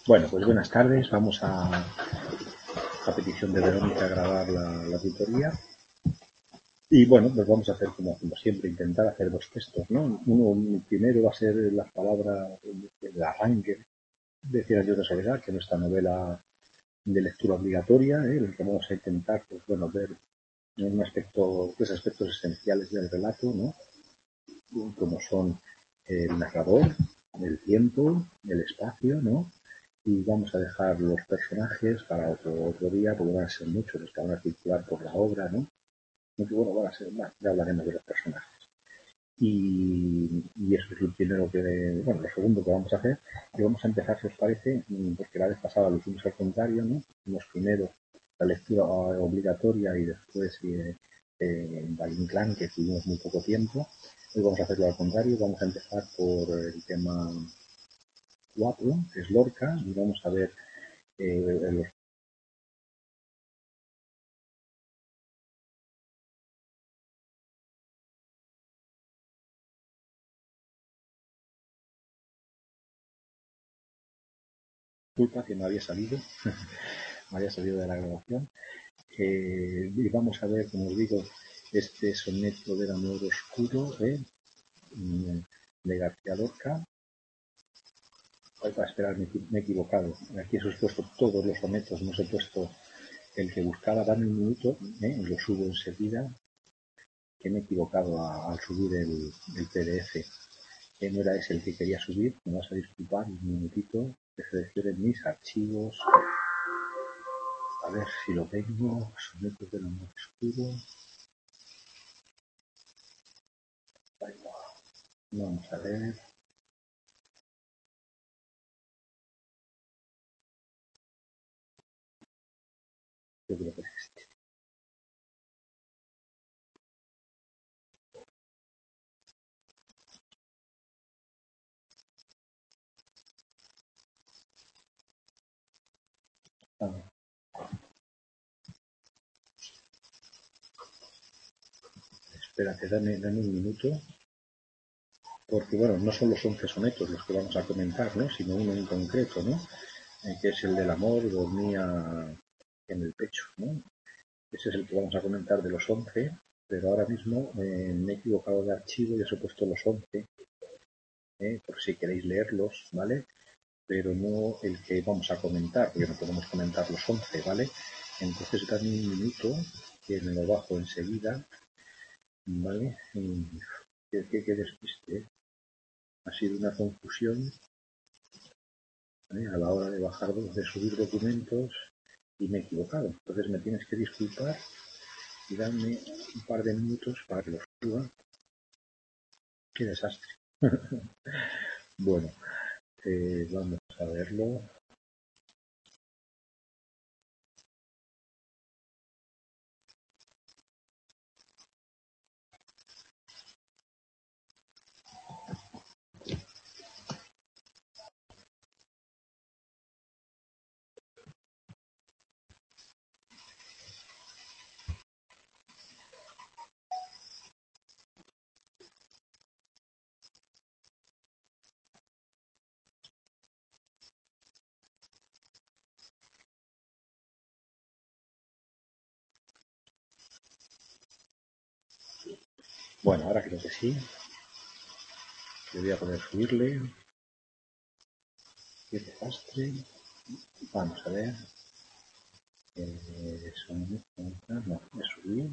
Bueno, pues buenas tardes. Vamos a petición de Verónica, a grabar la tutoría. Y bueno, pues vamos a hacer como siempre, intentar hacer dos textos, ¿no? Uno primero va a ser las palabras del arranque de Cien años de soledad, que es nuestra novela de lectura obligatoria, en el que vamos a intentar, pues bueno, ver un aspecto, tres aspectos esenciales del relato, ¿no? Como son el narrador, el tiempo, el espacio, ¿no? Y vamos a dejar los personajes para otro día, porque van a ser muchos los que van a circular por la obra, ¿no? Aunque bueno, van a ser más, ya hablaremos de los personajes. Y eso es lo primero bueno, lo segundo que vamos a hacer, y vamos a empezar, si os parece, porque la vez pasada lo hicimos al contrario, ¿no? Hicimos primero la lectura obligatoria y después Valle Inclán, que tuvimos muy poco tiempo. Hoy vamos a hacerlo al contrario, vamos a empezar por el tema 4, que es Lorca, y vamos a ver los culpa que no había salido, no había salido de la grabación. Y vamos a ver, como os digo, este soneto del amor oscuro de García Lorca. Para esperar, me he equivocado. Aquí os he puesto todos los sonetos, no os he puesto el que buscaba. Dame un minuto, lo subo enseguida, que me he equivocado al subir el PDF. Que no era ese el que quería subir, me vas a disculpar un minutito, que seleccionen mis archivos. A ver si lo tengo. Sonetos del amor oscuro. Vamos a ver. Yo creo que es este. Espérate, dame un minuto. Porque, bueno, no son los 11 sonetos los que vamos a comentar, ¿no? Sino uno en concreto, ¿no? Que es el del amor, dormía en el pecho, ¿no? Ese es el que vamos a comentar de los 11, pero ahora mismo me he equivocado de archivo y os he puesto los 11, por si queréis leerlos, ¿vale? Pero no el que vamos a comentar, porque no podemos comentar los 11, ¿vale? Entonces dame un minuto, que me lo bajo enseguida, ¿vale? Qué despiste, ha sido una confusión a la hora de bajar, de subir documentos, y me he equivocado. Entonces me tienes que disculpar y darme un par de minutos para que lo suba. Qué desastre. Bueno, vamos a verlo. Bueno, ahora creo que sí. Le voy a poder subirle. Qué desastre. Vamos a ver. No, me subí.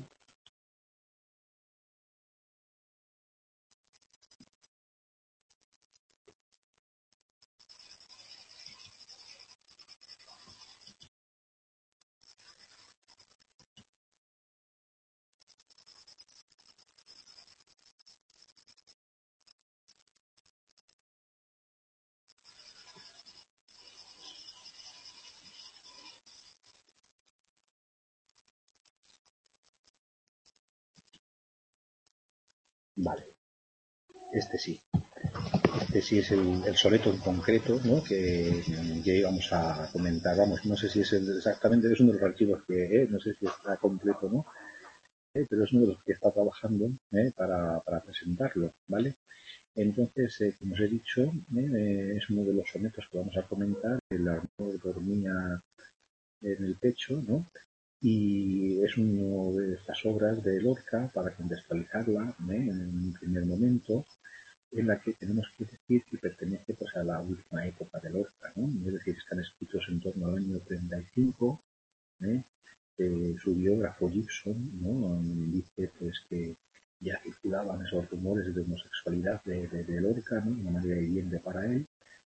Vale. Este sí. Este sí es el soneto en concreto, ¿no? que íbamos a comentar. Vamos, no sé si es exactamente, es uno de los archivos que no sé si está completo, ¿no? Pero es uno de los que está trabajando para presentarlo, ¿vale? Entonces, como os he dicho, es uno de los sonetos que vamos a comentar. El amor dormía en el pecho, ¿no? Y es una de estas obras de Lorca, para contextualizarla, en un primer momento, en la que tenemos que decir que pertenece pues, a la última época de Lorca, ¿no? Es decir, están escritos en torno al año 35. ¿eh? Su biógrafo Gibson, ¿no? Dice pues que ya circulaban esos rumores de homosexualidad de Lorca, ¿no? De una manera hiriente para él,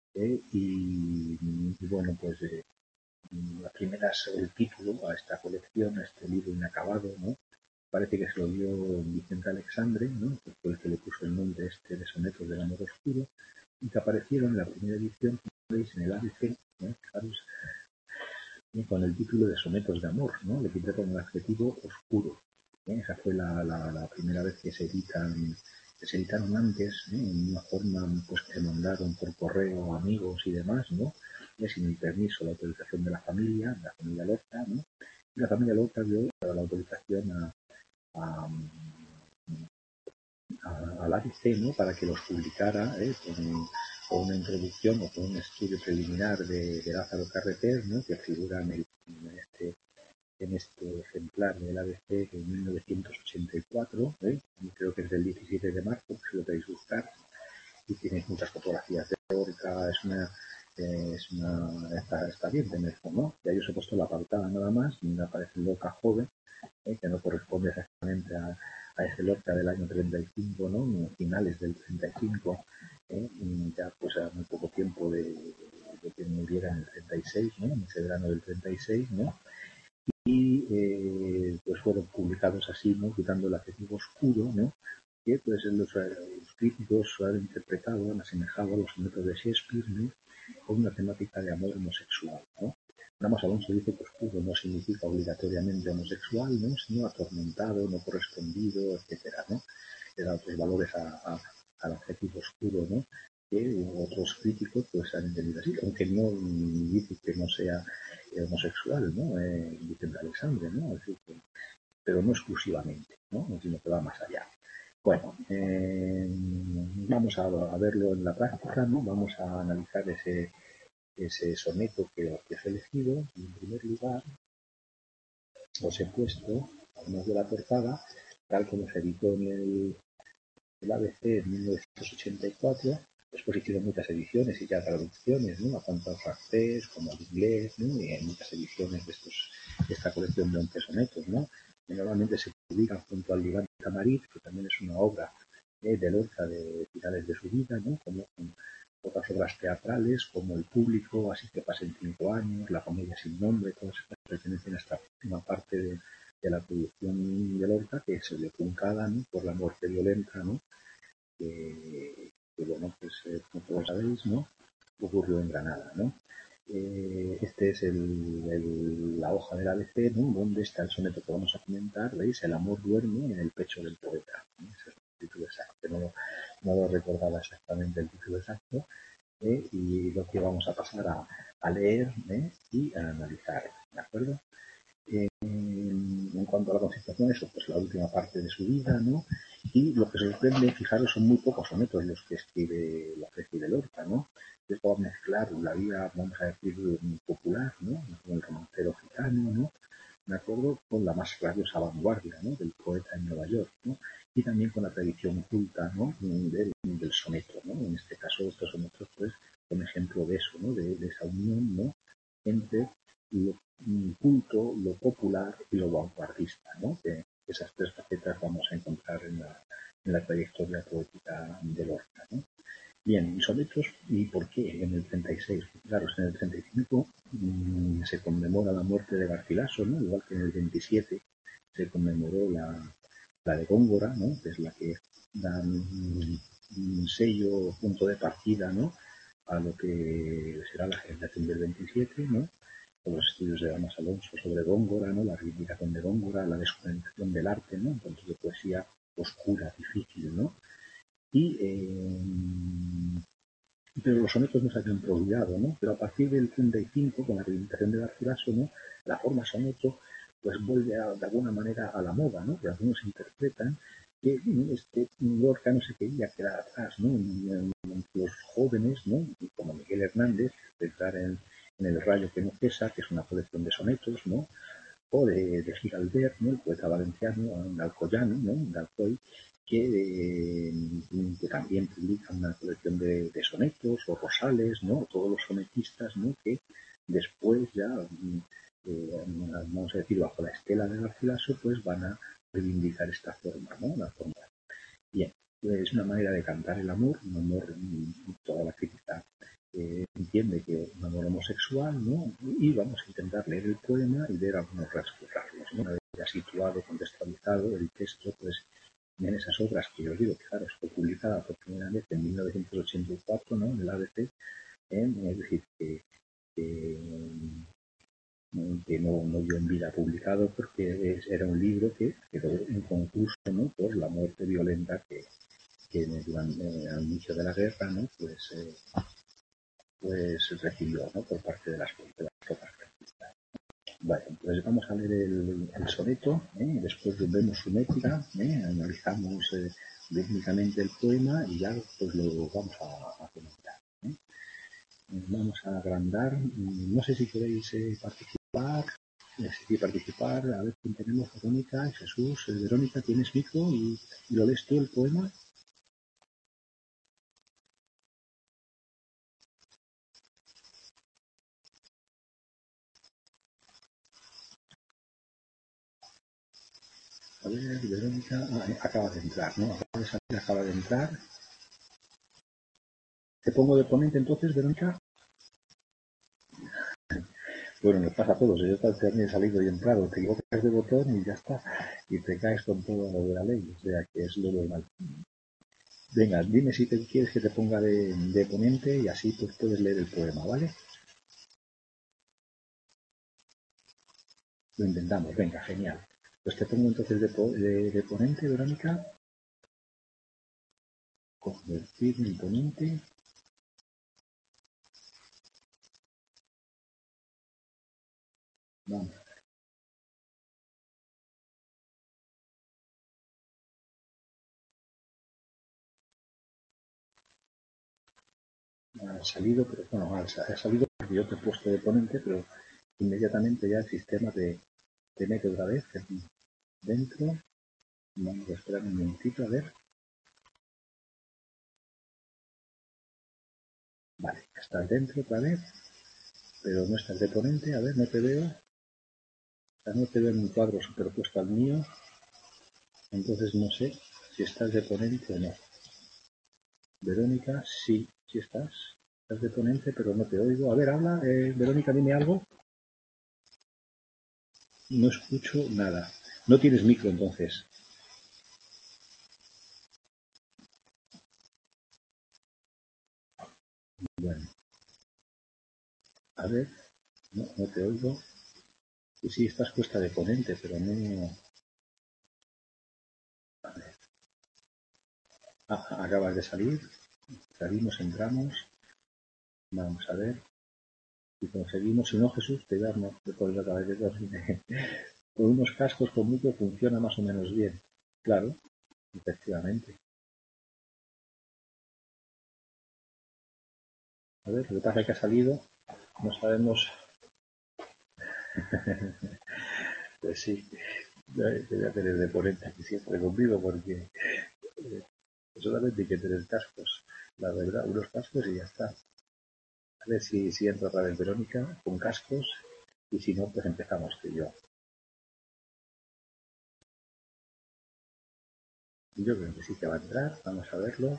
y bueno, pues la primera es el título a esta colección, a este libro inacabado, ¿no? Parece que se lo dio Vicente Alexandre, ¿no? Que fue el que le puso el nombre este de Sonetos del Amor Oscuro, y que aparecieron en la primera edición, como veis, en el ABC, ¿no? Fijaros, con el título de Sonetos de Amor, ¿no? Le quité con el adjetivo oscuro. Esa fue la primera vez que se editaron antes, en una forma pues que se mandaron por correo a amigos y demás, ¿no? Sin el permiso, la autorización de la familia Lorca, ¿no? Y la familia Lorca dio la autorización a, al ABC, ¿no? Para que los publicara, con una introducción o con un estudio preliminar de Lázaro Carreter, ¿no? Que figura en este ejemplar del ABC en 1984, creo que es del 17 de marzo, si lo queréis buscar, y tienes muchas fotografías de Lorca. Está bien tener esto, ¿no? Ya yo os he puesto la portada nada más, y me aparece Lorca joven, que no corresponde exactamente a ese Lorca del año 35, ¿no? Finales del 35, ya pues a muy poco tiempo de que muriera en el 36, ¿no? En ese verano del 36, ¿no? Y pues fueron publicados así, ¿no? Quitando el adjetivo oscuro, ¿no? Que pues los críticos han interpretado, han asemejado a los sonetos de Shakespeare, ¿no? Con una temática de amor homosexual, ¿no? Ramos Alonso dice que oscuro no significa obligatoriamente homosexual, ¿no? Sino atormentado, no correspondido, etcétera, ¿no? Le da otros valores al adjetivo oscuro, ¿no? Que otros críticos pues han entendido así, aunque no dice que no sea homosexual, ¿no? Vicente Alexandre, ¿no? Es decir, pero no exclusivamente, ¿no? Sino que va más allá. Bueno, vamos a verlo en la práctica, ¿no? Vamos a analizar ese soneto que os he elegido. En primer lugar, os he puesto, además de la portada, tal como se editó en el ABC en 1984. Después hicieron muchas ediciones y ya traducciones, ¿no? Tanto al francés como al inglés, ¿no? Y en muchas ediciones de esta colección de 11 sonetos, ¿no? Que normalmente se publican junto al Diván de Tamarit, que también es una obra de Lorca de finales de su vida, ¿no? Como otras obras teatrales, como El Público, Así que pasen 5 años, La Comedia sin nombre, todas estas pertenecen a esta última parte de la producción de Lorca, que se vio truncada, ¿no? Por la muerte violenta, ¿no? Que bueno, pues como todos sabéis, ¿no? Ocurrió en Granada, ¿no? Este es la hoja del ABC, ¿no? Donde está el soneto que vamos a comentar. ¿Veis? El amor duerme en el pecho del poeta. Ese es el título exacto. No lo recordaba exactamente el título exacto. Y lo que vamos a pasar a leer, y a analizar. ¿De acuerdo? En cuanto a la concentración, eso, pues la última parte de su vida, ¿no? Y lo que sorprende, fijaros, son muy pocos sonetos los que escribe Lorca, ¿no? Esto va a mezclar la vida, vamos a decir, popular, ¿no? Con el romancero gitano, ¿no? De acuerdo con la más rabiosa vanguardia, ¿no? Del poeta en Nueva York, ¿no? Y también con la tradición culta, ¿no? Del soneto, ¿no? En este caso, estos sonetos, pues, son ejemplo de eso, ¿no? De esa unión, ¿no? Entre lo culto, lo popular y lo vanguardista, ¿no? Que esas tres facetas vamos a encontrar en la trayectoria poética de Lorca, ¿no? Bien, sonetos, ¿y por qué en el 36? Claro, en el 35 se conmemora la muerte de Garcilaso, ¿no? Igual que en el 27 se conmemoró la de Góngora, ¿no? Que es la que da un sello, punto de partida, ¿no? A lo que será la generación del 27, ¿no? Con los estudios de Damas Alonso sobre Góngora, ¿no? La reivindicación de Góngora, la deshumanización del arte, ¿no? Entonces, de poesía oscura, difícil, ¿no? Pero los sonetos no se habían prolongado, ¿no? Pero a partir del 35, con la reivindicación de Garcilaso, ¿no? La forma soneto pues vuelve de alguna manera a la moda, ¿no? Que algunos interpretan que Lorca no se quería quedar atrás, ¿no? Los jóvenes, ¿no? Como Miguel Hernández, entrar en El rayo que no cesa, que es una colección de sonetos, ¿no? O de Giralbert, ¿no? El poeta valenciano, un alcoyano, ¿no? Un Alcoy, que también publica una colección de sonetos, o Rosales, ¿no? Todos los sonetistas, ¿no? Que después ya, vamos a decir, bajo la estela de Garcilaso, pues van a reivindicar esta forma, ¿no? La forma. Bien, es una manera de cantar el amor, un amor, toda la crítica entiende que un amor homosexual, ¿no? Y vamos a intentar leer el poema y ver algunos rasgos, ¿no? Una vez ya situado, contextualizado el texto, pues en esas obras que yo os digo que, claro, fue publicada por primera vez en 1984, ¿no? En el ABC, es decir, que no dio en vida publicado porque era un libro que quedó inconcluso, ¿no? Por la muerte violenta que al inicio de la guerra, ¿no? Pues recibió, ¿no? Por parte de las tropas franquistas. Vale, pues vamos a leer el soneto, después vemos su métrica, analizamos técnicamente el poema y ya pues lo vamos a comentar. Vamos a agrandar, no sé si queréis participar, a ver quién tenemos, Verónica, Jesús. Verónica, ¿tienes micro y lo lees tú el poema? A ver, Verónica, acaba de entrar, ¿no? Acaba de entrar. ¿Te pongo de ponente entonces, Verónica? Bueno, nos pasa a todos. Yo también he salido y entrado. Te equivocas de botón y ya está. Y te caes con todo lo de la ley. O sea, que es lo normal. Venga, dime si te quieres que te ponga de ponente y así pues puedes leer el poema, ¿vale? Lo intentamos. Venga, genial. Pues te pongo entonces de ponente, Verónica. Convertir en ponente. Vamos. Ha salido, pero bueno, ha salido porque yo te he puesto de ponente, pero inmediatamente ya el sistema te mete otra vez dentro. Vamos a esperar un momentito, a ver. Vale, estás dentro otra vez, pero no estás de ponente. A ver, no te veo. O sea, no te veo en un cuadro superpuesto al mío. Entonces no sé si estás de ponente o no. Verónica, sí estás. Estás de ponente, pero no te oigo. A ver, habla. Verónica, dime algo. No escucho nada. No tienes micro, entonces. Bueno, a ver. No te oigo. Y sí, estás puesta de ponente, pero no. A ver. Acabas de salir. Salimos, entramos. Vamos a ver. Si conseguimos, si no, Jesús, te darnos por la cabeza. Con unos cascos con micro funciona más o menos bien. Claro, efectivamente. A ver, lo que pasa es que ha salido. No sabemos. Pues sí, te voy a tener de ponente aquí siempre conmigo porque solamente hay que tener cascos. La verdad, unos cascos y ya está. A ver si entra otra vez Verónica con cascos y si no, pues empezamos tú y yo. Yo creo que sí que va a entrar. Vamos a verlo.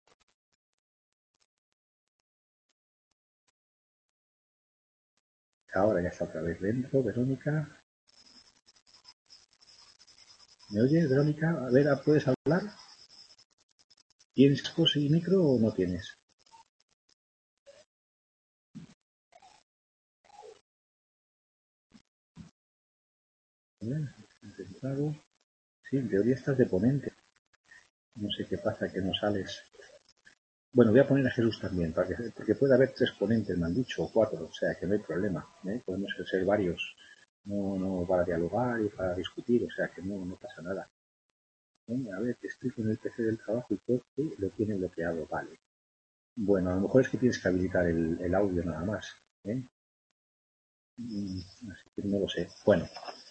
Ahora ya está otra vez dentro, Verónica. ¿Me oye, Verónica? A ver, ¿puedes hablar? ¿Tienes cascos y micro o no tienes? A ver, entrado. Sí, en teoría estás de ponente. No sé qué pasa, que no sales. Bueno, voy a poner a Jesús también, porque puede haber 3 ponentes, me han dicho, o 4, o sea que no hay problema. Podemos ser varios, no para dialogar y para discutir, o sea que no pasa nada. A ver, que estoy con el PC del trabajo y todo lo tiene bloqueado, vale. Bueno, a lo mejor es que tienes que habilitar el audio nada más. Así que no lo sé. Bueno,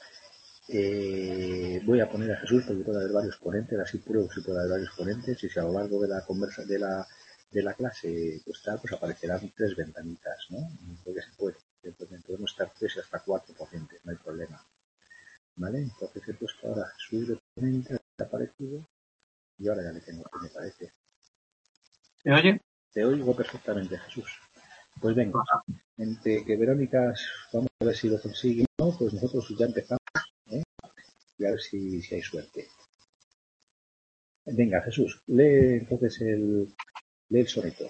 voy a poner a Jesús porque puede haber varios ponentes, así pruebo si puede haber varios ponentes y si a lo largo de la conversa de la clase pues aparecerán 3 ventanitas, ¿no? Porque se puede. Podemos estar 3 y hasta 4 ponentes, no hay problema. ¿Vale? Entonces he puesto ahora a Jesús de ponente, ha aparecido y ahora ya le tengo que me parece. ¿Me oye? Te oigo perfectamente, Jesús. Pues venga, entre que Verónica, vamos a ver si lo consigue, ¿no? Pues nosotros ya empezamos, y a ver si hay suerte. Venga, Jesús, lee entonces lee el soneto.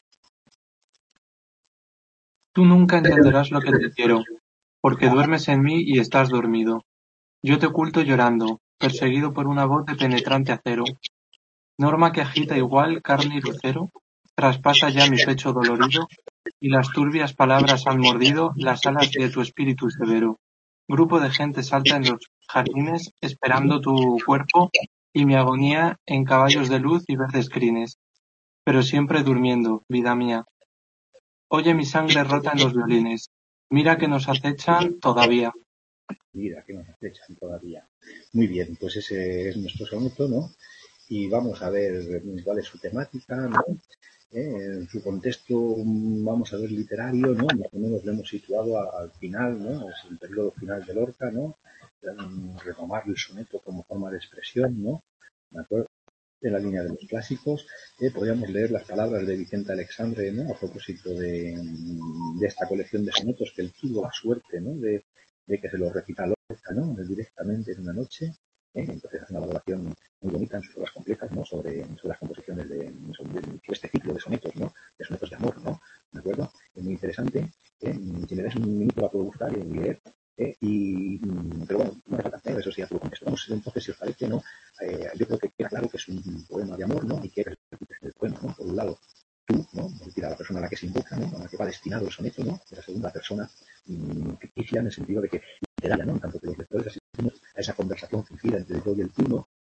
Tú nunca entenderás lo que te quiero, porque duermes en mí y estás dormido. Yo te oculto llorando, perseguido por una voz de penetrante acero. Norma que agita igual carne y lucero, traspasa ya mi pecho dolorido, y las turbias palabras han mordido las alas de tu espíritu severo. Grupo de gente salta en los jardines esperando tu cuerpo, y mi agonía en caballos de luz y verdes crines. Pero siempre durmiendo, vida mía. Oye mi sangre rota en los violines. Mira que nos acechan todavía. Mira, que nos acechan todavía. Muy bien, pues ese es nuestro soneto, ¿no? Y vamos a ver cuál es su temática, ¿no? En su contexto, vamos a ver literario, ¿no? Más o menos lo hemos situado al final, ¿no? Es el periodo final de Lorca, ¿no? Retomar el soneto como forma de expresión, ¿no? ¿De acuerdo? En la línea de los clásicos, podríamos leer las palabras de Vicente Alexandre, ¿no? A propósito de esta colección de sonetos que él tuvo la suerte, ¿no? De que se los recita Lorca, ¿no? Directamente en una noche. Entonces hace una valoración muy bonita en sus obras completas, ¿no? Sobre las composiciones sobre este ciclo de sonetos, ¿no? De sonetos de amor, ¿no? ¿De acuerdo? Es muy interesante. Si me das un minuto la puedo buscar y leer. Pero bueno, no hace falta, eso sí, ya tú lo contestamos. Entonces, si os parece, ¿no? Yo creo que queda claro que es un poema de amor, ¿no? Y que repercute en el poema, ¿no? Por un lado, tú, ¿no? Es decir, a la persona a la que se invoca, ¿no? A la que va destinado el soneto, ¿no? De la segunda persona ficticia en el sentido de que literaria, ¿no? En tanto que los lectores asistimos a esa conversación fingida entre el yo y el tú, ¿no?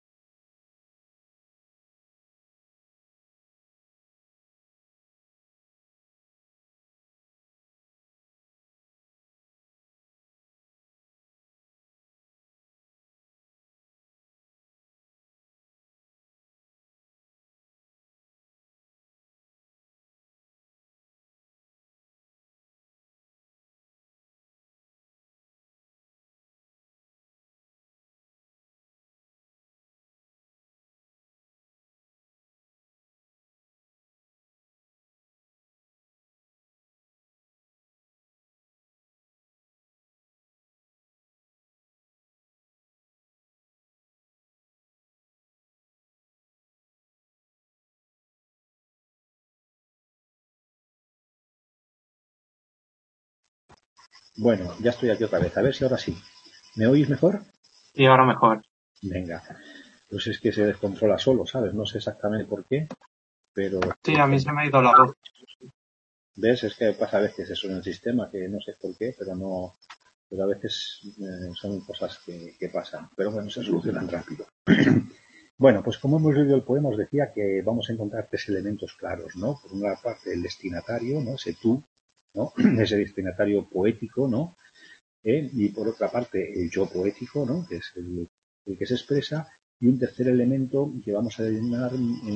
Bueno, ya estoy aquí otra vez. A ver si ahora sí. ¿Me oís mejor? Y ahora mejor. Venga. Pues es que se descontrola solo, ¿sabes? No sé exactamente por qué, pero... Sí, a mí se me ha ido la voz. ¿Ves? Es que pasa a veces eso en el sistema, que no sé por qué, pero no... Pero a veces son cosas que pasan. Pero bueno, se solucionan rápido. Bueno, pues como hemos leído el poema, os decía que vamos a encontrar 3 elementos claros, ¿no? Por una parte, el destinatario, ¿no? Ese tú, ¿no? Ese destinatario poético, ¿no? Y por otra parte, el yo poético, ¿no? Que es el que se expresa. Y un tercer elemento que vamos a denominar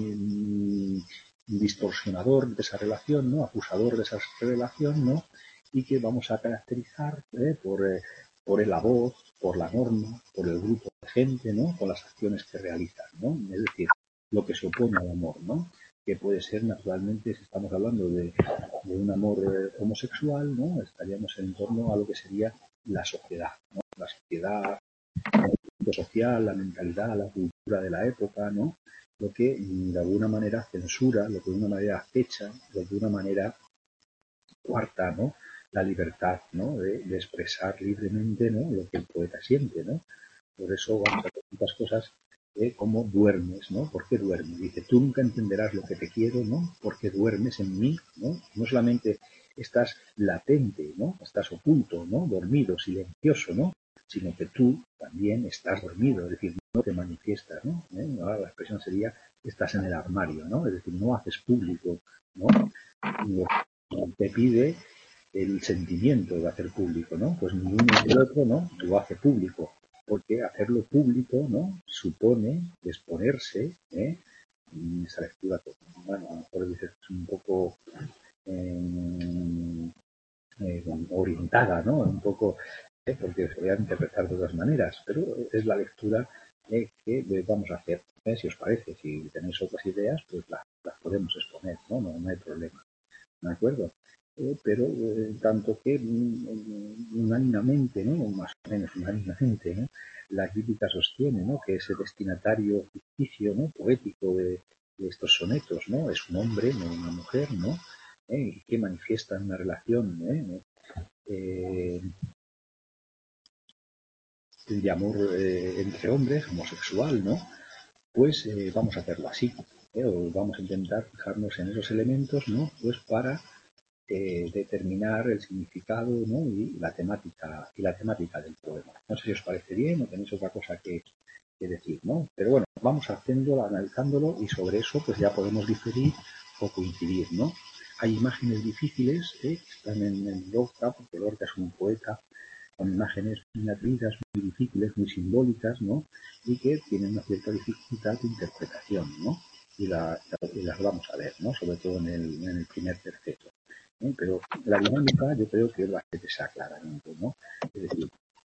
distorsionador de esa relación, ¿no? Acusador de esa relación, ¿no? Y que vamos a caracterizar por la voz, por la norma, por el grupo de gente, ¿no? Con las acciones que realizan, ¿no? Es decir, lo que se opone al amor, ¿no? Que puede ser naturalmente, si estamos hablando de un amor homosexual, ¿no? Estaríamos en torno a lo que sería la sociedad, ¿no? La sociedad, el social, la mentalidad, la cultura de la época, ¿no? Lo que de alguna manera censura, lo que de una manera acecha, lo que de una manera cuarta, ¿no? La libertad, ¿no? De expresar libremente, ¿no? Lo que el poeta siente, ¿no? Por eso vamos a hacer muchas cosas como duermes, ¿no? ¿Por qué duermes? Dice, tú nunca entenderás lo que te quiero, ¿no? Porque duermes en mí, ¿no? No solamente estás latente, ¿no? Estás oculto, ¿no? Dormido, silencioso, ¿no? Sino que tú también estás dormido, es decir, no te manifiestas, ¿no? Ahora la expresión sería estás en el armario, ¿no? Es decir, no haces público, ¿no? Te pide el sentimiento de hacer público, ¿no? Pues ni uno ni el otro, ¿no? Lo hace público, porque hacerlo público, ¿no? Supone exponerse, y esa lectura, bueno, a lo mejor dices que es un poco orientada, ¿no? Un poco, porque se voy a interpretar de otras maneras, pero es la lectura que vamos a hacer. Si os parece, si tenéis otras ideas, pues las podemos exponer, ¿no? No hay problema, ¿de acuerdo? Pero tanto que unánimemente, ¿no? Más o menos unánimemente, ¿no? La crítica sostiene, ¿no? Que ese destinatario ficticio, ¿no? Poético de estos sonetos, ¿no? Es un hombre, no una mujer, ¿no? Que manifiestan una relación de amor entre hombres, homosexual, ¿no? Pues vamos a hacerlo así, o vamos a intentar fijarnos en esos elementos, ¿no? Pues para determinar el significado, ¿no? y la temática del poema. No sé si os parece bien o tenéis otra cosa que decir, ¿no? Pero bueno, vamos haciéndolo, analizándolo y sobre eso pues ya podemos diferir o coincidir, ¿no? Hay imágenes difíciles que están en Lorca, porque Lorca es un poeta con imágenes muy atrevidas, muy difíciles, muy simbólicas, ¿no? Y que tienen una cierta dificultad de interpretación, ¿no? Y las vamos a ver, ¿no? Sobre todo en el primer terceto. Pero la dinámica yo creo que es bastante claramente, ¿no? Es decir,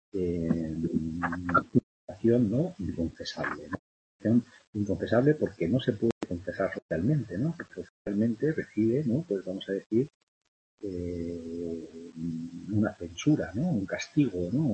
acción no inconfesable, ¿no? Inconfesable porque no se puede confesar socialmente, ¿no? Porque socialmente recibe, ¿no? Pues vamos a decir, una censura, ¿no? Un castigo, ¿no?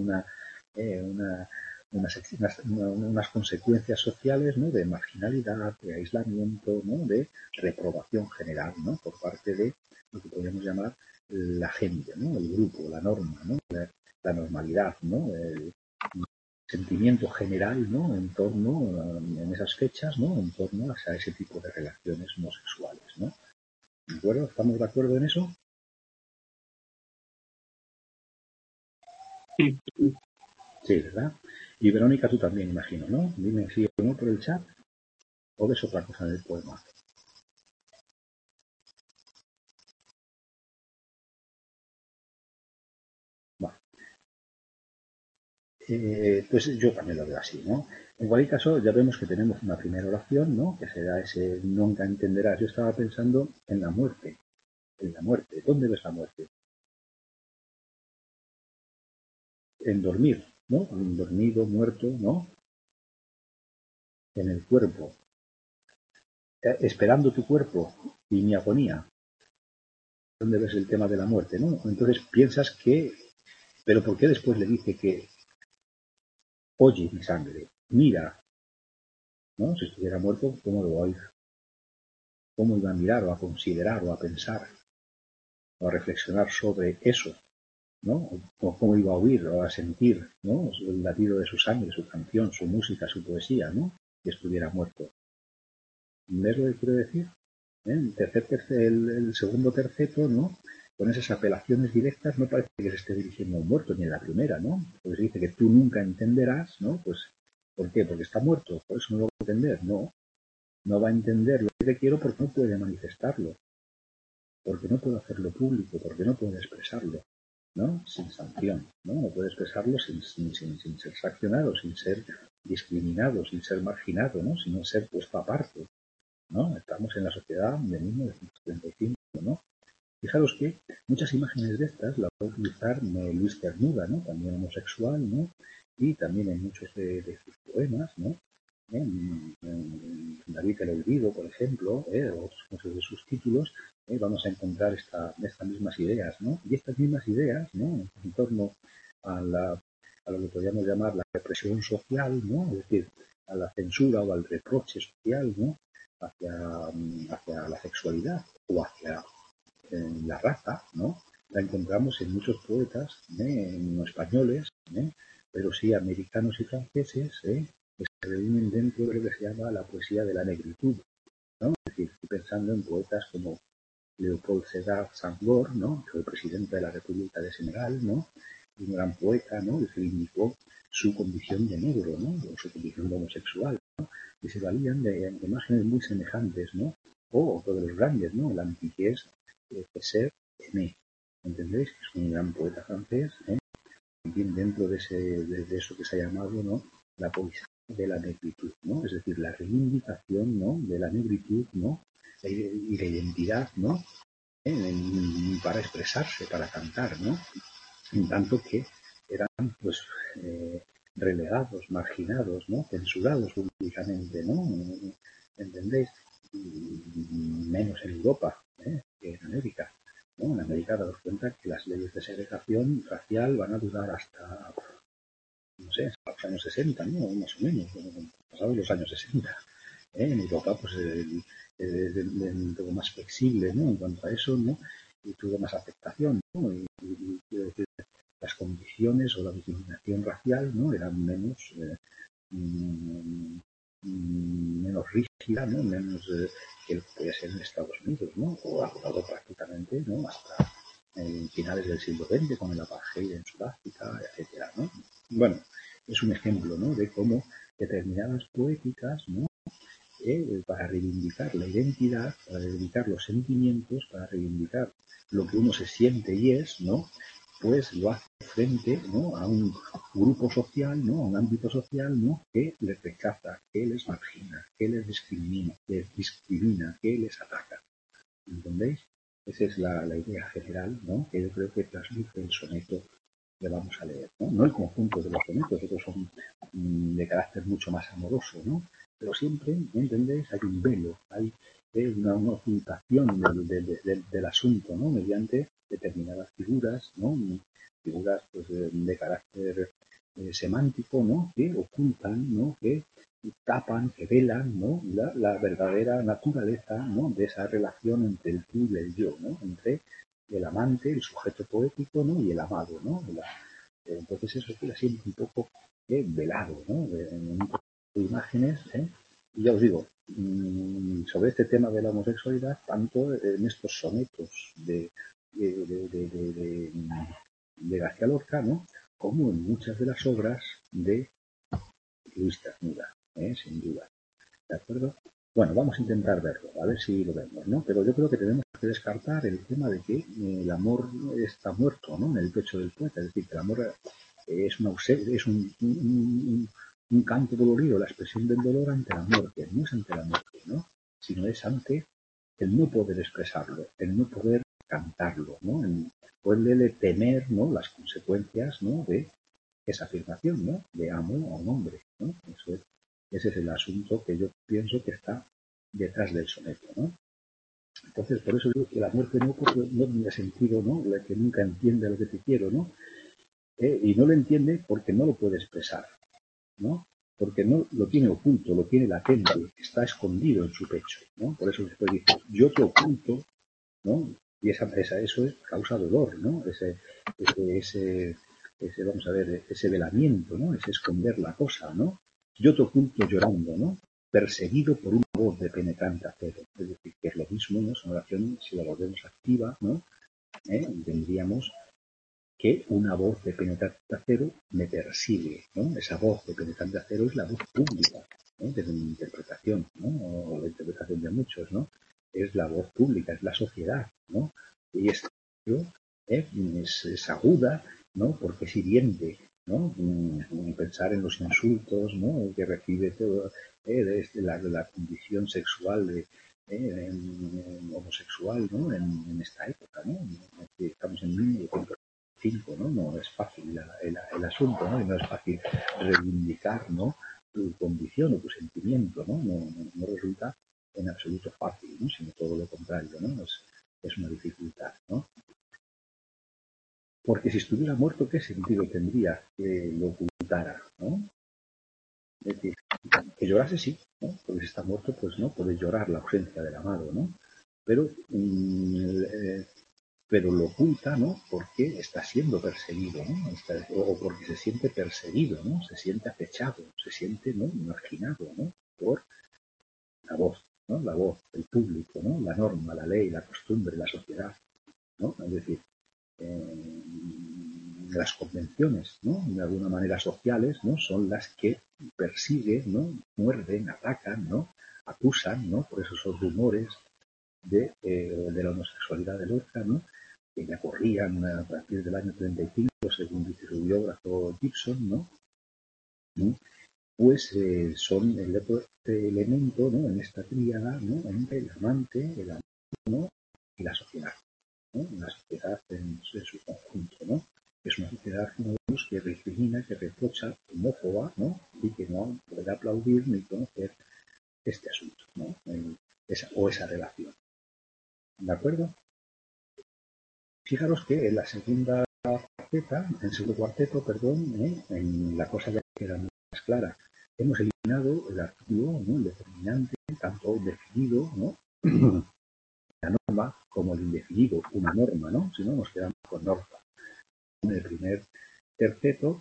Unas consecuencias sociales, ¿no? De marginalidad, de aislamiento, ¿no? De reprobación general, ¿no? Por parte de lo que podríamos llamar la gente, ¿no? El grupo, la norma, ¿no? La normalidad, ¿no? El sentimiento general, ¿no? En torno, en esas fechas, ¿no? En torno a ese tipo de relaciones homosexuales, ¿no? ¿De acuerdo? ¿Estamos de acuerdo en eso? Sí. Sí, ¿verdad? Y Verónica, tú también, imagino, ¿no? Dime si o no por el chat o ves otra cosa del poema. Bueno. Pues yo también lo veo así, ¿no? En cualquier caso, ya vemos que tenemos una primera oración, ¿no? Que será ese nunca entenderás. Yo estaba pensando en la muerte. En la muerte. ¿Dónde ves la muerte? En dormir, ¿no? En dormido, muerto, ¿no? En el cuerpo. Esperando tu cuerpo y mi agonía. ¿Dónde ves el tema de la muerte, no? Entonces piensas que, pero ¿por qué después le dice que oye mi sangre, mira, ¿no? Si estuviera muerto, ¿cómo lo va a oír? ¿Cómo iba a mirar o a considerar o a pensar o a reflexionar sobre eso, ¿no? O cómo iba a oír o a sentir, ¿no? El latido de su sangre, su canción, su música, su poesía, ¿no? Si estuviera muerto. ¿Ves lo que quiero decir? El segundo terceto, ¿no? Con esas apelaciones directas no parece que se esté dirigiendo a un muerto, ni en la primera, ¿no? Porque se dice que tú nunca entenderás, ¿no? Pues, ¿por qué? Porque está muerto, por eso no lo va a entender, no. No va a entender lo que te quiero porque no puede manifestarlo, porque no puede hacerlo público, porque no puede expresarlo, ¿no? Sin sanción, ¿no? No puede expresarlo sin ser sancionado, sin ser discriminado, sin ser marginado, ¿no? Sino ser puesto aparte, ¿no? Estamos en la sociedad de 1935, ¿no? Fijaros que muchas imágenes de estas las va a utilizar Luis Cernuda, ¿no? También homosexual, ¿no? Y también en muchos de sus poemas, ¿no? En David el Olvido, por ejemplo, o muchos de sus títulos, vamos a encontrar estas mismas ideas, ¿no? Y estas mismas ideas, ¿no? En torno a lo que podríamos llamar la represión social, ¿no? Es decir, a la censura o al reproche social, ¿no? Hacia la sexualidad o hacia la raza, ¿no? La encontramos en muchos poetas, no españoles, pero sí americanos y franceses, que se reúnen dentro de lo que se llama la poesía de la negritud, ¿no? Es decir, estoy pensando en poetas como Leopold Sédar Senghor, ¿no? Que fue presidente de la República de Senegal, ¿no? un gran poeta, ¿no? Que reivindicó su condición de negro, ¿no? O su condición de homosexual, ¿no? Y se valían de imágenes muy semejantes, ¿no? O otro de los grandes, ¿no? El antiqués César Aimé, ¿entendéis? Que es un gran poeta francés, también dentro de eso que se ha llamado, ¿no? La poesía de la negritud, ¿no? Es decir, la reivindicación, ¿no? De la negritud, ¿no? Y la identidad, ¿no? Para expresarse, para cantar, ¿no? En tanto que eran, pues, relegados, marginados, ¿no? Censurados públicamente, ¿no? ¿Entendéis? Menos en Europa, que en América, ¿no? En América daros cuenta que las leyes de segregación racial van a durar hasta, no sé, hasta los años 60, ¿no? Más o menos, pasados los años 60. En Europa, pues, un poco más flexible, ¿no? En cuanto a eso, ¿no? Y tuvo más aceptación, ¿no? Y quiero decir, las condiciones o la discriminación racial, ¿no? Eran menos rígida, ¿no? Menos que lo que podía ser en Estados Unidos, ¿no? O ha durado prácticamente, ¿no? Hasta finales del siglo XX con el apartheid en Sudáfrica, etcétera, ¿no? Bueno, es un ejemplo, ¿no? De cómo determinadas poéticas, ¿no? Para reivindicar la identidad, para reivindicar los sentimientos, para reivindicar lo que uno se siente y es, ¿no? Pues lo hace frente, ¿no? A un grupo social, ¿no? A un ámbito social, ¿no? Que les rechaza, que les margina, que les discrimina, que les ataca. ¿Entendéis? Esa es la idea general, ¿no? Que yo creo que transmite el soneto que vamos a leer, ¿no? No el conjunto de los sonetos, otros son de carácter mucho más amoroso, ¿no? Pero siempre, ¿entendéis? Hay un velo, hay una ocultación del asunto, ¿no? Mediante determinadas figuras, ¿no? Figuras, pues, de carácter semántico, ¿no? Que ocultan, ¿no? Que tapan, que velan, ¿no? La verdadera naturaleza, ¿no? De esa relación entre el tú y el yo, ¿no? Entre el amante, el sujeto poético, ¿no? Y el amado, ¿no? Entonces eso queda siempre un poco velado, ¿no? En un poco de imágenes, y ya os digo, sobre este tema de la homosexualidad, tanto en estos sonetos de García Lorca, ¿no? Como en muchas de las obras de Luis Cernuda, sin duda. ¿De acuerdo? Bueno, vamos a intentar verlo, a ver si lo vemos, ¿no? Pero yo creo que tenemos que descartar el tema de que el amor está muerto, ¿no? En el pecho del poeta, es decir, que el amor es un canto dolorido, la expresión del dolor ante la muerte, no es ante la muerte, ¿no? Sino es ante el no poder expresarlo, el no poder cantarlo, ¿no? El poderle temer, ¿no? Las consecuencias, ¿no? De esa afirmación, ¿no? De amo a un hombre, ¿no? Ese es el asunto que yo pienso que está detrás del soneto, ¿no? Entonces, por eso digo que la muerte no tiene sentido, ¿no? La que nunca entiende lo que te quiero, ¿no? Y no lo entiende porque no lo puede expresar, ¿no? Porque no lo tiene oculto, lo tiene latente, está escondido en su pecho, ¿no? Por eso después dice, yo te oculto, ¿no? Y eso causa dolor, ¿no? Vamos a ver, ese velamiento, ¿no? Ese esconder la cosa, ¿no? Yo te oculto llorando, ¿no? Perseguido por una voz de penetrante acero. Es decir, que es lo mismo, ¿no? Es una oración, si la volvemos activa, ¿no? Tendríamos que una voz de penetrante acero me persigue, ¿no? Esa voz de penetrante acero es la voz pública, ¿no? Desde mi interpretación, ¿no? O la interpretación de muchos, ¿no? Es la voz pública, es la sociedad, ¿no? Y es aguda, ¿no? Porque es hiriente, ¿no? Pensar en los insultos, ¿no? Que recibe todo, la condición sexual homosexual, ¿no? En esta época, ¿no? Estamos en 1905, ¿no? No es fácil el asunto, ¿no? Y no es fácil reivindicar, ¿no? Tu condición o tu sentimiento, ¿no? No resulta en absoluto fácil, ¿no? Sino todo lo contrario, ¿no? Es una dificultad, ¿no? Porque si estuviera muerto, ¿qué sentido tendría que lo ocultara, ¿no? Es decir, que llorase sí, ¿no? Porque si está muerto, pues no puede llorar la ausencia del amado, ¿no? Pero, pero lo oculta, ¿no? Porque está siendo perseguido, ¿no? O porque se siente perseguido, ¿no? Se siente acechado, se siente, ¿no? Marginado, ¿no? Por la voz, ¿no? La voz, el público, ¿no? La norma, la ley, la costumbre, la sociedad, ¿no? Es decir, las convenciones, ¿no? De alguna manera sociales, ¿no? Son las que persiguen, ¿no? Muerden, atacan, ¿no? Acusan, ¿no? Por eso esos rumores de la homosexualidad de Lorca, ¿no? Que ya corrían a partir del año 35, según dice su biógrafo Gibson, ¿no? ¿Mm? Pues son este elemento, ¿no? En esta tríada, ¿no? Entre el amante, el amor, ¿no? Y la sociedad, ¿no? La sociedad en su conjunto, ¿no? Es una sociedad, como vemos, que recrimina, que reprocha, homófoba, ¿no? Y que no puede aplaudir ni conocer este asunto, ¿no? Esa relación. ¿De acuerdo? Fijaros que en la segunda faceta, en el segundo cuarteto, perdón, en la cosa ya queda más clara. Hemos eliminado el artículo, ¿no? El determinante, tanto definido, ¿no? La norma como el indefinido, una norma, ¿no? Si no, nos quedamos con norma. En el primer terceto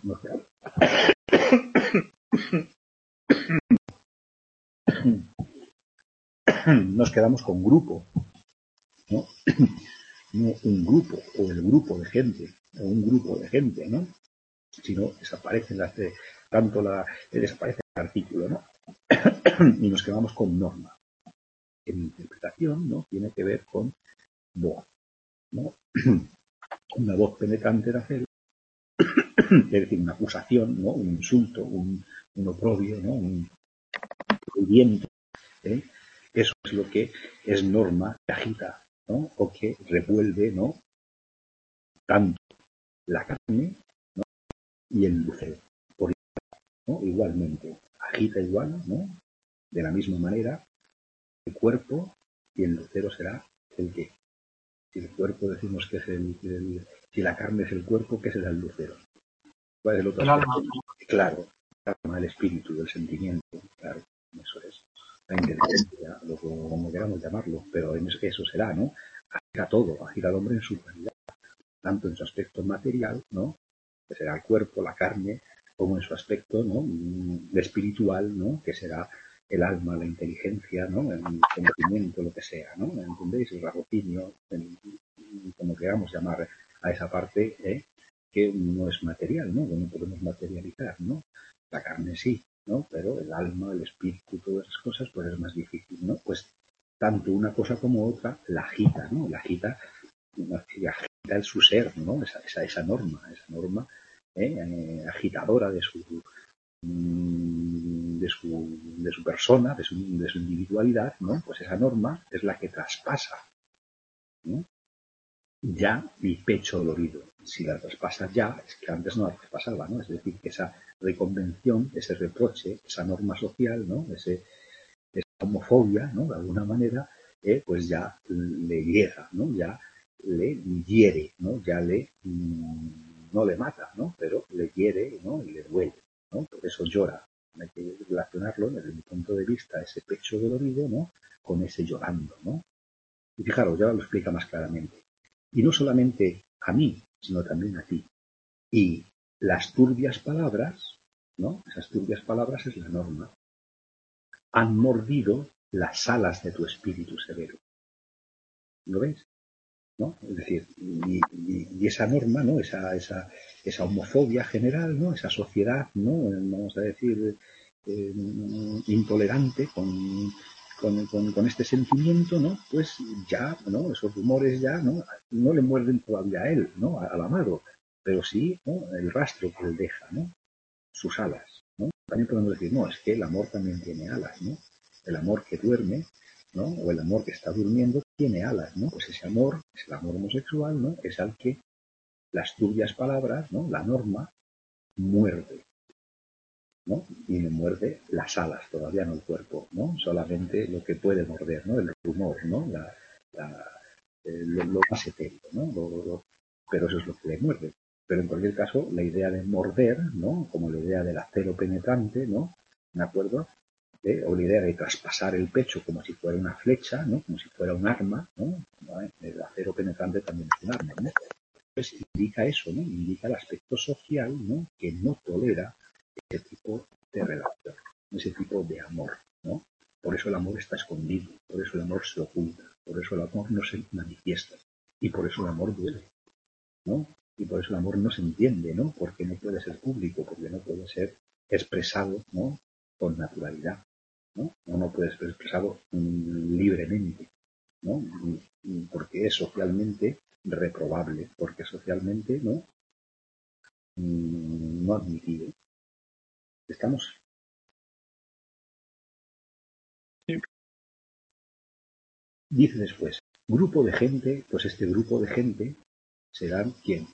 nos quedamos con grupo, ¿no? No un grupo o el grupo de gente, o un grupo de gente, ¿no? Sino desaparecen desaparece el artículo, ¿no? Y nos quedamos con norma. En interpretación, ¿no? Tiene que ver con voz, ¿no? Una voz penetrante de acero, es decir, una acusación, ¿no? Un insulto, un oprobio, ¿no? Un hiriente, ¿eh? Eso es lo que es norma que agita, ¿no? O que revuelve, ¿no? Tanto la carne, ¿no? Y el lucero, por igual, ¿no? Igualmente, agita igual, ¿no? De la misma manera, el cuerpo y el lucero será el que. Si el cuerpo decimos que es si la carne es el cuerpo, ¿qué será el lucero? ¿Cuál es el otro aspecto? Claro, el alma, el espíritu, el sentimiento, claro, eso es. La inteligencia, como queramos llamarlo, pero eso será, ¿no? Agita todo, agita al hombre en su realidad, tanto en su aspecto material, ¿no? Que será el cuerpo, la carne, como en su aspecto, ¿no? Espiritual, ¿no? Que será el alma, la inteligencia, ¿no? El conocimiento, lo que sea, ¿no? ¿Entendéis? El raciocinio, como queramos llamar a esa parte, que no es material, ¿no? Que no podemos materializar, ¿no? La carne sí, ¿no? Pero el alma, el espíritu, todas esas cosas, pues es más difícil, ¿no? Pues tanto una cosa como otra la agita, ¿no? La agita su ser, ¿no? Esa norma agitadora de su persona, de su individualidad, ¿no? Pues esa norma es la que traspasa, ¿no? Ya mi pecho dolorido. Si la traspasa ya, es que antes no la traspasaba, ¿no? Es decir, que esa reconvención, ese reproche, esa norma social, ¿no? Esa homofobia, ¿no? De alguna manera, pues ya le llega, ¿no? Ya le hiere, ¿no? Ya no le mata, ¿no? Pero le hiere, ¿no? Y le duele, ¿no? Por eso llora. Hay que relacionarlo desde mi punto de vista, ese pecho dolorido, ¿no? Con ese llorando, ¿no? Y fijaros, ya lo explica más claramente. Y no solamente a mí, sino también a ti. Y las turbias palabras, ¿no? Esas turbias palabras es la norma. Han mordido las alas de tu espíritu severo. ¿Lo ves? ¿No? Es decir, y esa norma, ¿no? Esa homofobia general, ¿no? Esa sociedad, ¿no? Vamos a decir, intolerante con este sentimiento, ¿no? Pues ya, ¿no? Esos rumores ya, no le muerden todavía a él, ¿no? Al amado, pero sí, ¿no? El rastro que él deja, ¿no? Sus alas, ¿no? También podemos decir, no, es que el amor también tiene alas, ¿no? El amor que duerme, ¿no? O el amor que está durmiendo tiene alas, ¿no? Pues ese amor, es el amor homosexual, ¿no? Es al que las turbias palabras, ¿no? La norma muerde, ¿no? Y le muerde las alas, todavía no el cuerpo, ¿no? Solamente lo que puede morder, ¿no? El rumor, ¿no? Lo más etéreo, ¿no? Pero eso es lo que le muerde. Pero en cualquier caso, la idea de morder, ¿no? Como la idea del acero penetrante, ¿no? ¿De acuerdo? O la idea de traspasar el pecho como si fuera una flecha, ¿no? Como si fuera un arma, ¿no? El acero penetrante también es un arma, ¿no? Pues indica eso, ¿no? Indica el aspecto social, ¿no? Que no tolera ese tipo de relación, ese tipo de amor, ¿no? Por eso el amor está escondido, por eso el amor se oculta, por eso el amor no se manifiesta y por eso el amor duele, ¿no? Y por por eso el amor no se entiende, ¿no? Porque no puede ser público, porque no puede ser expresado, ¿no? Con naturalidad, ¿no? No puede ser expresado libremente, ¿no? Porque es socialmente reprobable, porque socialmente, ¿no? No admitido. ¿Estamos? Sí. Dice después, grupo de gente, pues este grupo de gente serán ¿quién?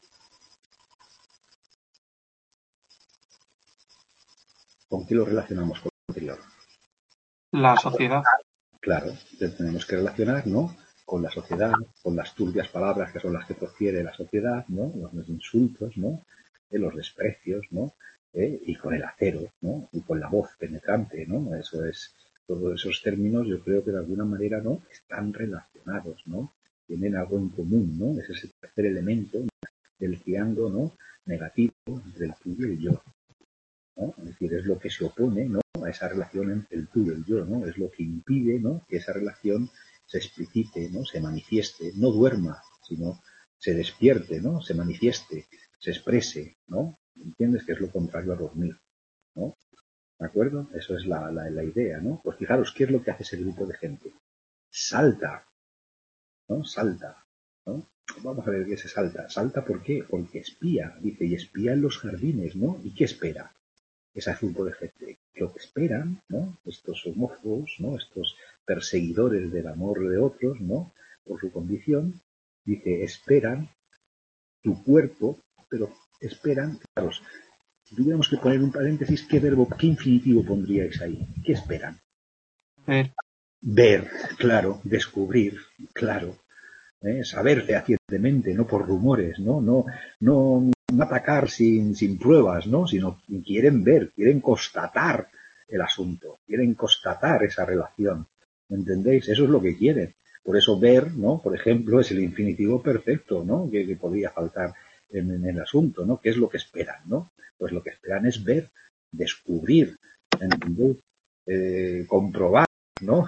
¿Con qué lo relacionamos con lo anterior? La sociedad. Claro, tenemos que relacionar, ¿no? Con la sociedad, con las turbias palabras que son las que profiere la sociedad, ¿no? Los insultos, ¿no? Los desprecios, ¿no? Y con el acero, ¿no? Y con la voz penetrante, ¿no? Eso es, todos esos términos yo creo que de alguna manera, ¿no? Están relacionados, ¿no? Tienen algo en común, ¿no? Es ese tercer elemento, ¿no? Del triángulo, ¿no? Negativo entre el tú y el yo, ¿no? Es decir, es lo que se opone, ¿no? A esa relación entre el tú y el yo, ¿no? Es lo que impide, ¿no? Que esa relación se explicite, ¿no? Se manifieste, no duerma, sino se despierte, ¿no? Se manifieste, se exprese, ¿no? ¿Entiendes? Que es lo contrario a dormir, ¿no? ¿De acuerdo? Eso es la idea, ¿no? Pues fijaros, ¿qué es lo que hace ese grupo de gente? Salta, ¿no? Salta, ¿no? Vamos a ver qué se salta. ¿Salta por qué? Porque espía, dice, y espía en los jardines, ¿no? ¿Y qué espera? Ese grupo de gente? Lo que esperan, ¿no? Estos homófobos, ¿no? Estos perseguidores del amor de otros, ¿no? Por su condición, dice, esperan tu cuerpo, pero esperan, fijaros, si tuviéramos que poner un paréntesis, ¿qué verbo, qué infinitivo pondríais ahí? ¿Qué esperan? Ver. Ver, claro, descubrir, claro, saber fehacientemente, no por rumores, no atacar sin pruebas, ¿no? Sino quieren ver, quieren constatar el asunto, quieren constatar esa relación, ¿entendéis? Eso es lo que quieren. Por eso ver, ¿no? Por ejemplo, es el infinitivo perfecto, ¿no? Que podría faltar en el asunto, ¿no? ¿Qué es lo que esperan, ¿no? Pues lo que esperan es ver, descubrir, ¿entendéis? Comprobar, ¿no?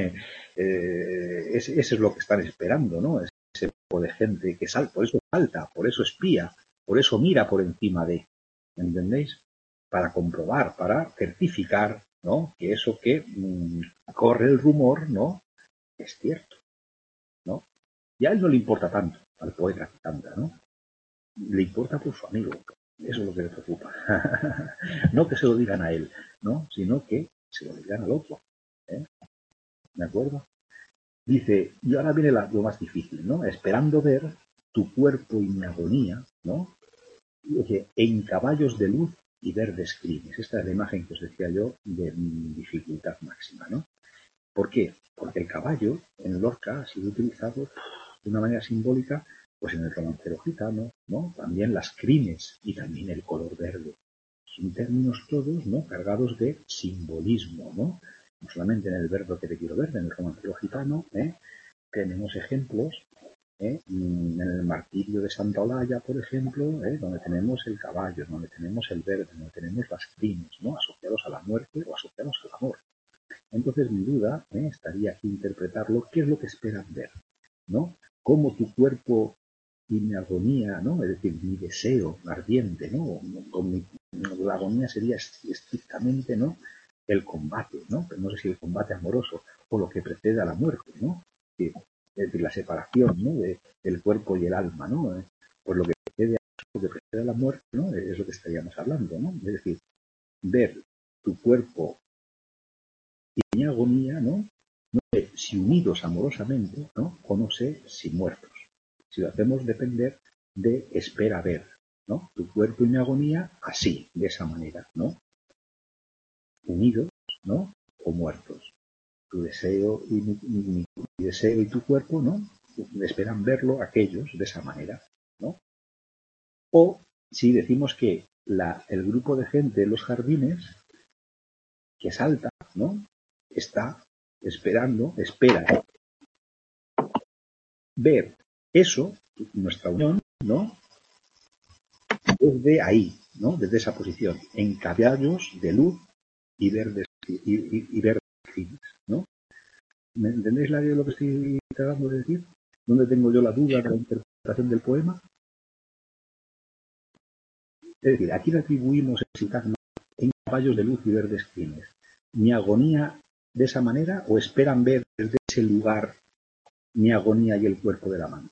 Eso es lo que están esperando, ¿no? Ese tipo de gente que salta, por eso salta, por eso espía, por eso mira por encima de, ¿entendéis? Para comprobar, para certificar, ¿no? Que eso que corre el rumor, ¿no? Es cierto, ¿no? Y a él no le importa tanto, al poeta que canta, ¿no? Le importa por su amigo, eso es lo que le preocupa. No que se lo digan a él, ¿no? Sino que se lo digan al otro, ¿eh? ¿De acuerdo? Dice, y ahora viene lo más difícil, ¿no? Esperando ver tu cuerpo y mi agonía, ¿no? Dice, en caballos de luz y verdes crines. Esta es la imagen que os decía yo de dificultad máxima, ¿no? ¿Por qué? Porque el caballo en Lorca ha sido utilizado de una manera simbólica, pues en el romancero gitano, ¿no? También las crines y también el color verde. Son términos todos, ¿no? Cargados de simbolismo, ¿no? No solamente en el verbo que te quiero ver, en el romancero gitano, tenemos ejemplos, en el martirio de Santa Olalla, por ejemplo, donde tenemos el caballo, donde tenemos el verde, donde tenemos las crines, ¿no? Asociados a la muerte o asociados al amor. Entonces mi duda estaría aquí interpretarlo, ¿qué es lo que esperan ver? ¿No? Cómo tu cuerpo y mi agonía, ¿no? Es decir, mi deseo ardiente, ¿no? La agonía sería estrictamente, ¿no? El combate, ¿no? Pero no sé si el combate amoroso o lo que precede a la muerte, ¿no? Es decir, la separación, ¿no? Del cuerpo y el alma, ¿no? Pues lo que precede a la muerte, ¿no? Es lo que estaríamos hablando, ¿no? Es decir, ver tu cuerpo y mi agonía, ¿no? No sé si unidos amorosamente, ¿no? O no sé si muertos. Si lo hacemos depender de espera ver, ¿no? Tu cuerpo y mi agonía así, de esa manera, ¿no? Unidos, ¿no? O muertos. Tu deseo y mi deseo y tu cuerpo, ¿no? Esperan verlo aquellos de esa manera, ¿no? O si decimos que el grupo de gente en los jardines que salta, ¿no? Está esperando, espera ver eso, nuestra unión, ¿no? Desde ahí, ¿no? Desde esa posición, en caballos de luz y verdes, y verdes, ¿no? ¿Me entendéis lo que estoy tratando de decir? ¿Dónde tengo yo la duda de la interpretación del poema? Es decir, aquí le atribuimos el sintagma en caballos de luz y verdes crines. Mi agonía de esa manera, o esperan ver desde ese lugar mi agonía y el cuerpo del amante.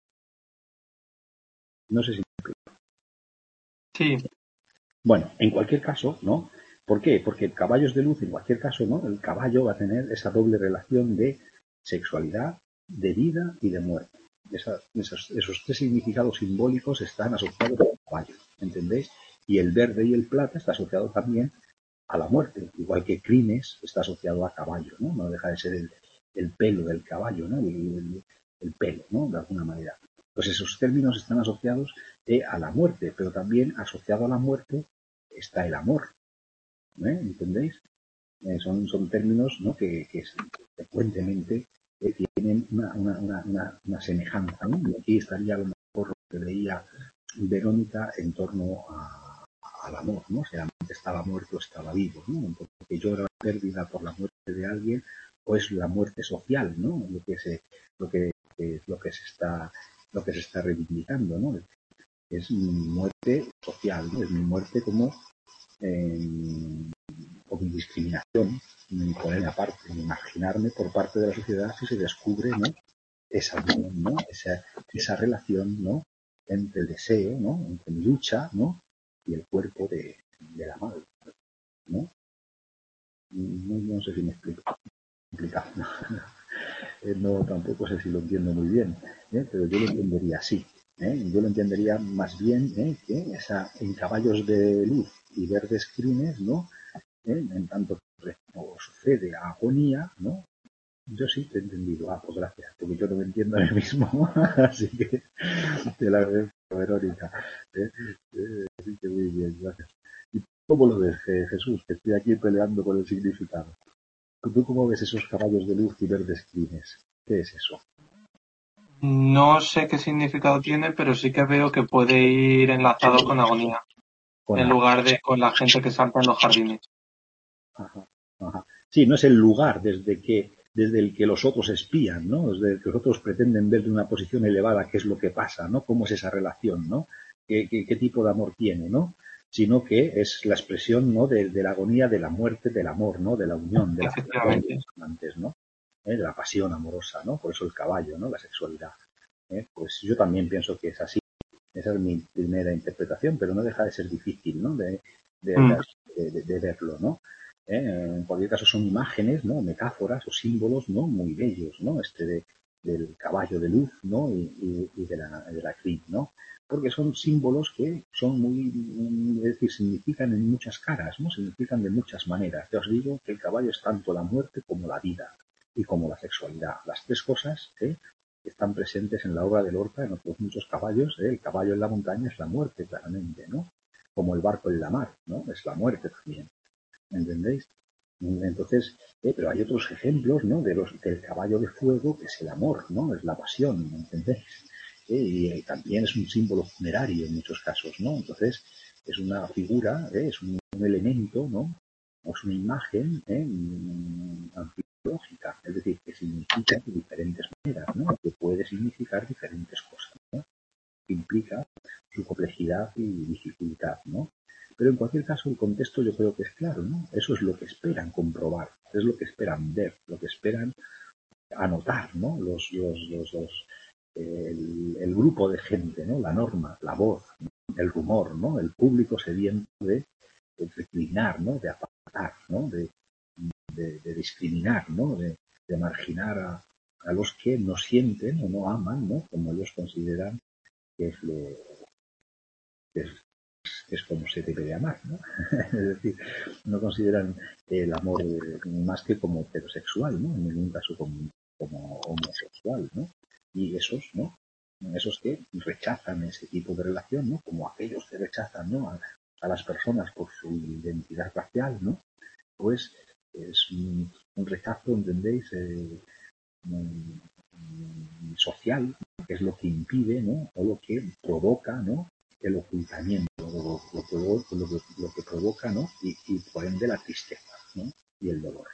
No sé si me explico. Sí, Bueno, en cualquier caso, ¿no? ¿Por qué? Porque caballos de luz, en cualquier caso, ¿no? El caballo va a tener esa doble relación de sexualidad, de vida y de muerte. Esos tres significados simbólicos están asociados al caballo, ¿entendéis? Y el verde y el plata está asociado también a la muerte, igual que crines está asociado a caballo, ¿no? No deja de ser el pelo del caballo, ¿no? El pelo, ¿no? De alguna manera. Pues esos términos están asociados a la muerte, pero también asociado a la muerte está el amor, ¿entendéis? Son términos, ¿no? que frecuentemente tienen una semejanza, ¿no? Y aquí estaría a lo mejor lo que leía Verónica en torno al amor, ¿no? Si el amante estaba muerto o estaba vivo, ¿no? Porque llora la pérdida por la muerte de alguien, o es la muerte social, ¿no? Lo que se está reivindicando, ¿no? Es mi muerte social, ¿no? Es mi muerte como o mi discriminación, mi ponerme aparte, mi marginarme por parte de la sociedad si se descubre, ¿no? Esa unión, ¿no? Esa relación, ¿no? Entre el deseo, ¿no? Entre mi lucha, ¿no? Y el cuerpo de la madre, ¿no? No sé si me explico. Complicado. No, tampoco sé si lo entiendo muy bien, pero yo lo entendería así. Yo lo entendería más bien que en caballos de luz y verdes crines, ¿no? En tanto que sucede agonía, ¿no? Yo sí te he entendido. Pues gracias, porque yo no me entiendo a mí mismo, así que te la agradezco, Verónica. Así que muy bien, gracias. ¿Y cómo lo ves, Jesús? Que estoy aquí peleando con el significado. ¿Tú cómo ves esos caballos de luz y verdes crines? ¿Qué es eso? no sé qué significado tiene, pero sí que veo que puede ir enlazado con agonía, Con en A. lugar de con la gente que salta en los jardines. Ajá, ajá. Sí, no es el lugar desde el que los otros espían, ¿no? Desde el que los otros pretenden ver de una posición elevada qué es lo que pasa, ¿no? Cómo es esa relación, ¿no? ¿Qué tipo de amor tiene, ¿no? Sino que es la expresión, ¿no? De la agonía, de la muerte, del amor, ¿no? De la unión, de la fusión de Efectivamente. los amantes, ¿no? De la pasión amorosa, ¿no? Por eso el caballo, ¿no? La sexualidad. Pues yo también pienso que es así. Esa es mi primera interpretación, pero no deja de ser difícil, ¿no? Mm, De verlo, ¿no? En cualquier caso son imágenes, ¿no? Metáforas o símbolos, ¿no? Muy bellos, ¿no? Del caballo de luz, ¿no? Y de la crin, ¿no? Porque son símbolos que son es decir, significan en muchas caras, ¿no? Significan de muchas maneras. Ya os digo que el caballo es tanto la muerte como la vida y como la sexualidad. Las tres cosas, están presentes en la obra de Lorca en otros muchos caballos. El caballo en la montaña es la muerte, claramente, ¿no? Como el barco en la mar, ¿no? Es la muerte también. ¿Entendéis? Entonces, pero hay otros ejemplos, ¿no? Del caballo de fuego, que es el amor, ¿no? Es la pasión, ¿entendéis? Y también es un símbolo funerario en muchos casos, ¿no? Entonces, es una figura, es un elemento, ¿no? O es una imagen antropológica, es decir, que significa de diferentes maneras, ¿no? Que puede significar diferentes cosas, ¿no? Que implica su complejidad y dificultad, ¿no? Pero en cualquier caso, el contexto yo creo que es claro, ¿no? Eso es lo que esperan comprobar, es lo que esperan ver, lo que esperan anotar, ¿no? El grupo de gente, ¿no? La norma, la voz, ¿no? El rumor, ¿no? El público sediento de reclinar, ¿no? De apartar, ¿no? De discriminar, ¿no? De marginar a los que no sienten o no aman, ¿no? Como ellos consideran que es lo que es como se debe de amar, ¿no? Es decir, no consideran el amor más que como heterosexual, ¿no? En ningún caso como homosexual, ¿no? Y esos, ¿no? Esos que rechazan ese tipo de relación, ¿no? Como aquellos que rechazan, ¿no? A las personas por su identidad racial, ¿no? Pues es un rechazo, ¿entendéis? Social, que es lo que impide, ¿no? O lo que provoca, ¿no? El ocultamiento, lo que provoca, ¿no? Y por ende la tristeza, ¿no? Y el dolor.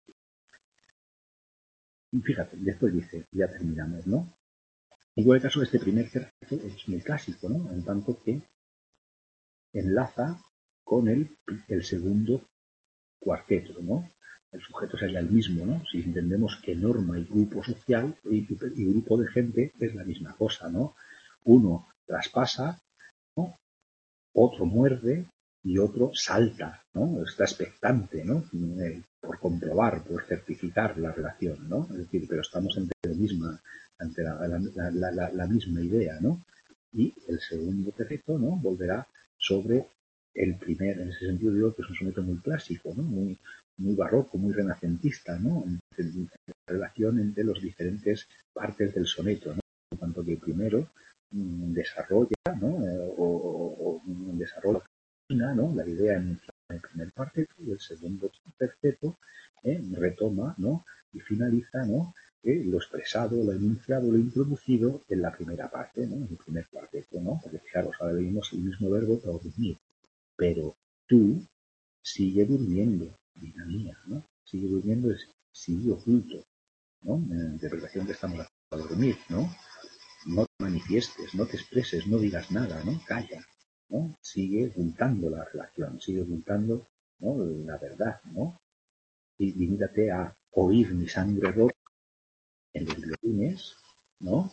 Y fíjate, después dice, ya terminamos, ¿no? En cualquier caso, este primer tercio es muy clásico, ¿no? En tanto que enlaza con el segundo cuarteto, ¿no? El sujeto sería el mismo, ¿no? Si entendemos que norma y grupo social y grupo de gente es la misma cosa, ¿no? Uno traspasa, ¿no? Otro muerde y otro salta, ¿no? Está expectante, ¿no? Por comprobar, por certificar la relación, ¿no? Es decir, pero estamos ante la misma idea, ¿no? Y el segundo terceto, ¿no? Volverá sobre el primer. En ese sentido digo que es un soneto muy clásico, ¿no? Muy barroco, muy renacentista, ¿no? En la relación entre las diferentes partes del soneto, ¿no? Por tanto que el primero desarrolla, ¿no? O desarrolla, ¿no? La idea en el primer cuarteto y el segundo terceto retoma, ¿no? Y finaliza, ¿no? Lo expresado, lo enunciado, lo introducido en la primera parte, ¿no? En el primer cuarteto, ¿no? Porque fijaros, ahora leímos el mismo verbo dormir, pero tú sigue durmiendo, vida mía, ¿no? Sigue durmiendo, sigue oculto, ¿no? En la interpretación que estamos haciendo a dormir, ¿no? No te manifiestes, no te expreses, no digas nada, ¿no? Calla, ¿no? Sigue ocultando la relación, sigue ocultando, ¿no? La verdad, ¿no? Y limítate a oír mi sangre rota en los violines, ¿no?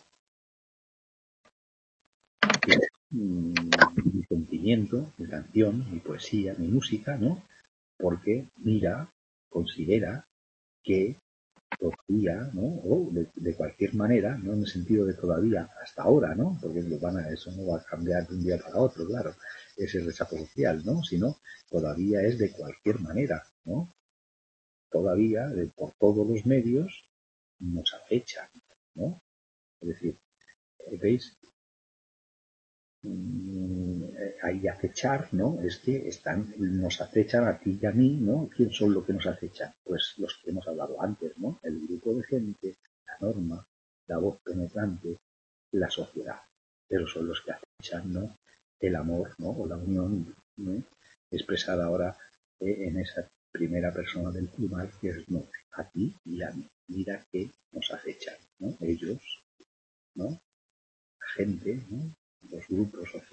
Mi sentimiento, mi canción, mi poesía, mi música, ¿no? Porque mira, considera que todavía, ¿no? O de cualquier manera, no en el sentido de todavía, hasta ahora, ¿no? Porque eso no va a cambiar de un día para otro, claro, ese rechazo social, ¿no? Sino todavía es de cualquier manera, ¿no? Todavía, por todos los medios, nos acechan, ¿no? Es decir, ¿veis? Ahí acechar, ¿no? Es que nos acechan a ti y a mí, ¿no? ¿Quién son los que nos acechan? Pues los que hemos hablado antes, ¿no? El grupo de gente, la norma, la voz penetrante, la sociedad. Pero son los que acechan, ¿no? El amor, ¿no? O la unión, ¿no? Expresada ahora en esa primera persona del plural que es nos, a ti y a mí. Mira que nos acechan, ¿no? Ellos, ¿no? La gente, ¿no? Los grupos sociales.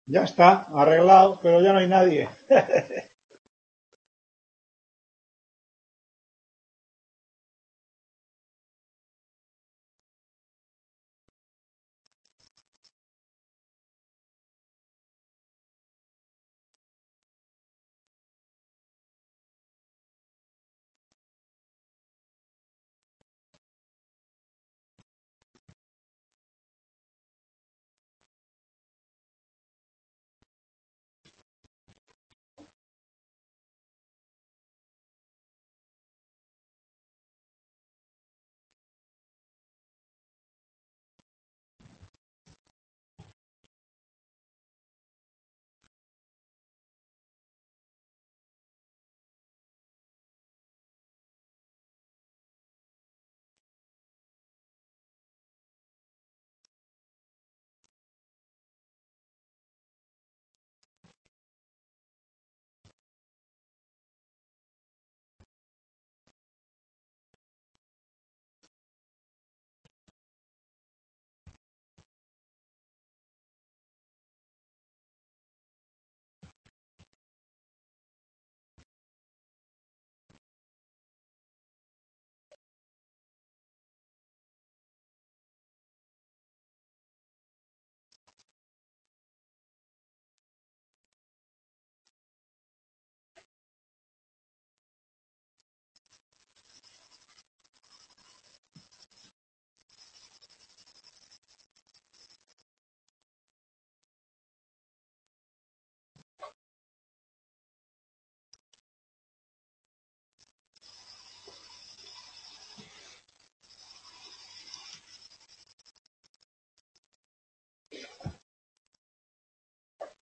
Ya está, arreglado, pero ya no hay nadie.